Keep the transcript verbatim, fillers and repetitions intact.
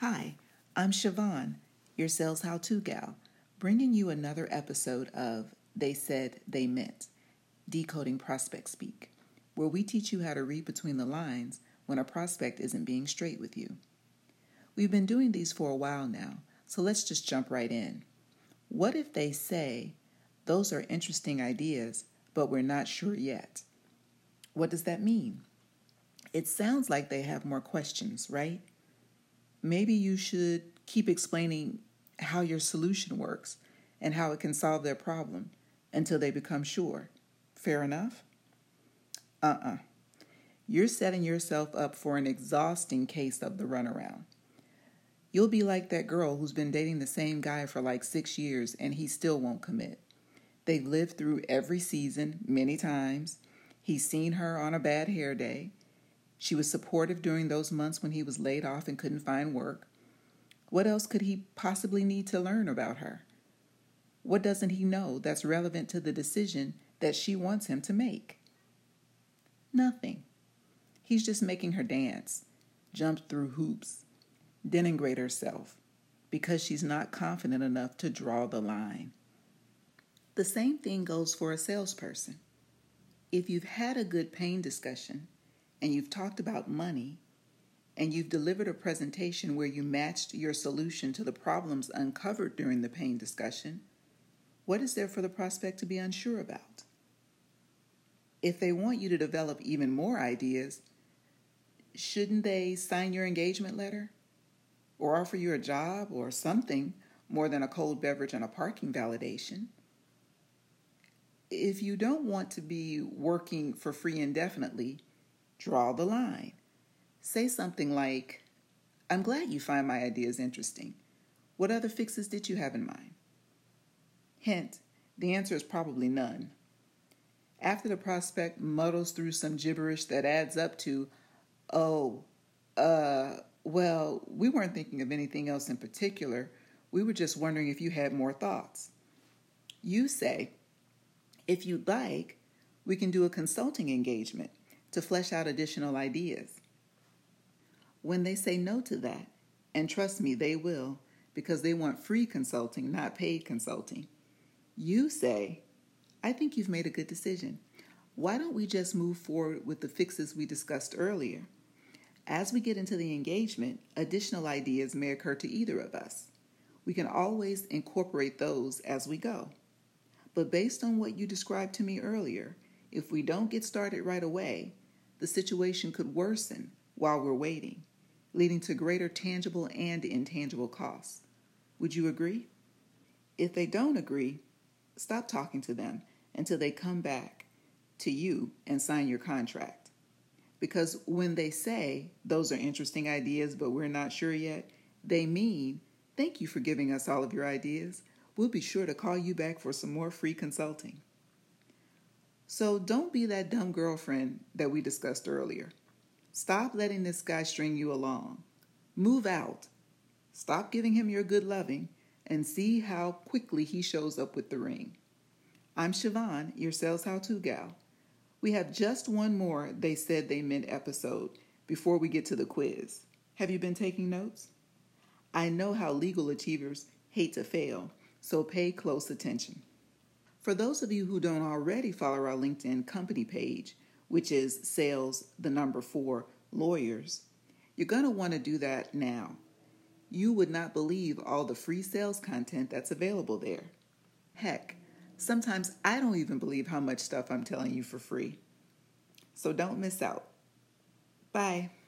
Hi, I'm Siobhan, your sales how-to gal, bringing you another episode of They Said They Meant, Decoding Prospect Speak, where we teach you how to read between the lines when a prospect isn't being straight with you. We've been doing these for a while now, so let's just jump right in. What if they say, those are interesting ideas, but we're not sure yet? What does that mean? It sounds like they have more questions, right? Maybe you should keep explaining how your solution works and how it can solve their problem until they become sure. Fair enough? Uh-uh. You're setting yourself up for an exhausting case of the runaround. You'll be like that girl who's been dating the same guy for like six years and he still won't commit. They've lived through every season many times. He's seen her on a bad hair day. She was supportive during those months when he was laid off and couldn't find work. What else could he possibly need to learn about her? What doesn't he know that's relevant to the decision that she wants him to make? Nothing. He's just making her dance, jump through hoops, denigrate herself because she's not confident enough to draw the line. The same thing goes for a salesperson. If you've had a good pain discussion and you've talked about money and you've delivered a presentation where you matched your solution to the problems uncovered during the pain discussion, what is there for the prospect to be unsure about? If they want you to develop even more ideas, shouldn't they sign your engagement letter or offer you a job or something more than a cold beverage and a parking validation? If you don't want to be working for free indefinitely, draw the line. Say something like, I'm glad you find my ideas interesting. What other fixes did you have in mind? Hint, the answer is probably none. After the prospect muddles through some gibberish that adds up to, oh, uh, well, we weren't thinking of anything else in particular. We were just wondering if you had more thoughts. You say, if you'd like, we can do a consulting engagement to flesh out additional ideas. When they say no to that, and trust me, they will, because they want free consulting, not paid consulting, you say, I think you've made a good decision. Why don't we just move forward with the fixes we discussed earlier? As we get into the engagement, additional ideas may occur to either of us. We can always incorporate those as we go. But based on what you described to me earlier, if we don't get started right away, the situation could worsen while we're waiting, leading to greater tangible and intangible costs. Would you agree? If they don't agree, stop talking to them until they come back to you and sign your contract. Because when they say, those are interesting ideas, but we're not sure yet, they mean, thank you for giving us all of your ideas. We'll be sure to call you back for some more free consulting. So don't be that dumb girlfriend that we discussed earlier. Stop letting this guy string you along. Move out. Stop giving him your good loving and see how quickly he shows up with the ring. I'm Siobhan, your sales how-to gal. We have just one more They Said They Meant episode before we get to the quiz. Have you been taking notes? I know how legal achievers hate to fail, so pay close attention. For those of you who don't already follow our LinkedIn company page, which is sales, the number four, lawyers, you're going to want to do that now. You would not believe all the free sales content that's available there. Heck, sometimes I don't even believe how much stuff I'm telling you for free. So don't miss out. Bye.